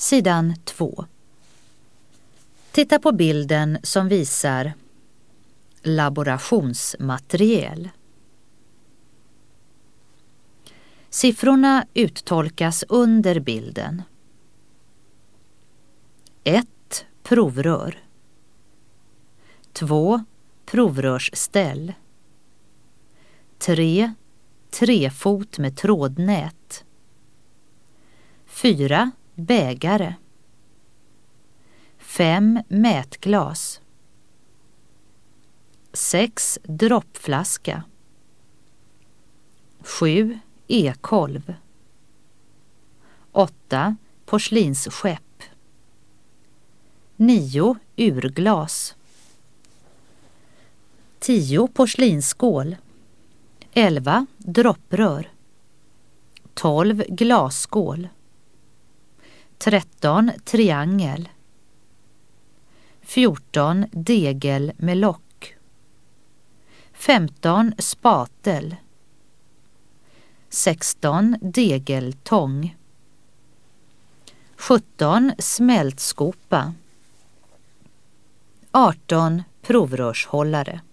Sidan 2. Titta på bilden som visar laborationsmateriel. Siffrorna uttolkas under bilden. 1. Provrör. 2. Provrörsställ. 3. Trefot med trådnät. 4. Bägare. 5. Mätglas. 6. droppflaska. 7. ekolv. 8. porslinsskepp. 9. urglas. 10. porslinsskål. 11. dropprör. 12. glasskål. 13. triangel. 14. degel med lock. 15. spatel. 16. degeltång. 17. smältskopa. 18. provrörshållare.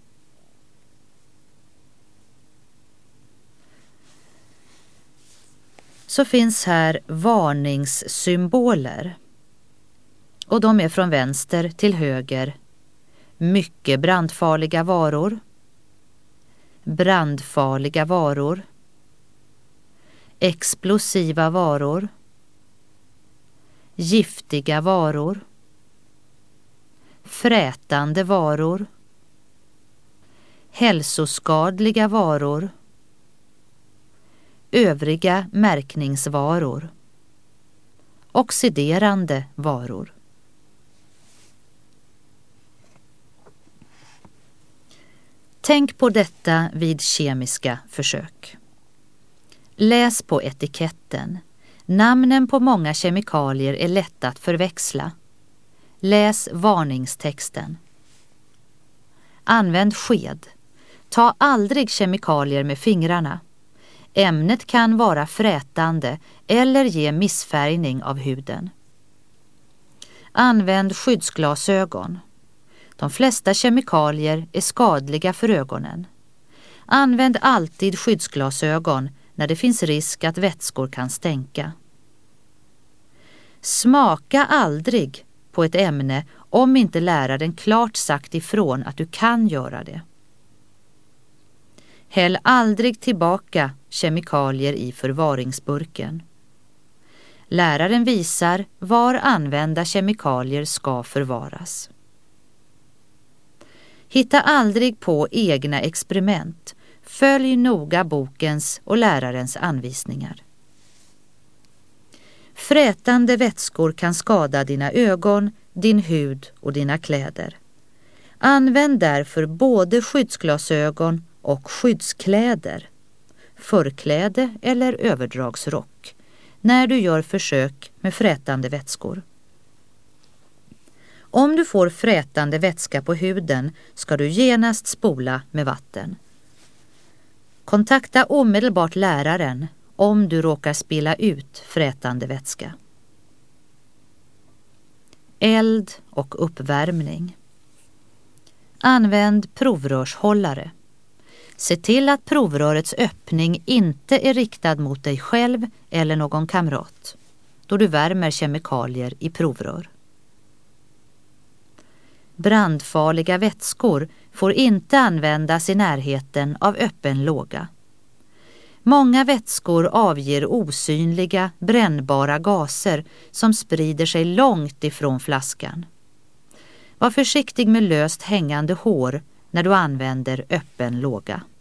Så finns här varningssymboler. Och de är från vänster till höger. Mycket brandfarliga varor. Brandfarliga varor. Explosiva varor. Giftiga varor. Frätande varor. Hälsoskadliga varor. Övriga märkningsvaror. Oxiderande varor. Tänk på detta vid kemiska försök. Läs på etiketten. Namnen på många kemikalier är lätta att förväxla. Läs varningstexten. Använd sked. Ta aldrig kemikalier med fingrarna. Ämnet kan vara frätande eller ge missfärgning av huden. Använd skyddsglasögon. De flesta kemikalier är skadliga för ögonen. Använd alltid skyddsglasögon när det finns risk att vätskor kan stänka. Smaka aldrig på ett ämne om inte läraren klart sagt ifrån att du kan göra det. Häll aldrig tillbaka kemikalier i förvaringsburken. Läraren visar var använda kemikalier ska förvaras. Hitta aldrig på egna experiment. Följ noga bokens och lärarens anvisningar. Frätande vätskor kan skada dina ögon, din hud och dina kläder. Använd därför både skyddsglasögon och skyddskläder, förkläde eller överdragsrock, när du gör försök med frätande vätskor. Om du får frätande vätska på huden ska du genast spola med vatten. Kontakta omedelbart läraren om du råkar spilla ut frätande vätska. Eld och uppvärmning. Använd provrörshållare. Se till att provrörets öppning inte är riktad mot dig själv eller någon kamrat, då du värmer kemikalier i provrör. Brandfarliga vätskor får inte användas i närheten av öppen låga. Många vätskor avger osynliga, brännbara gaser som sprider sig långt ifrån flaskan. Var försiktig med löst hängande hår när du använder öppen låga.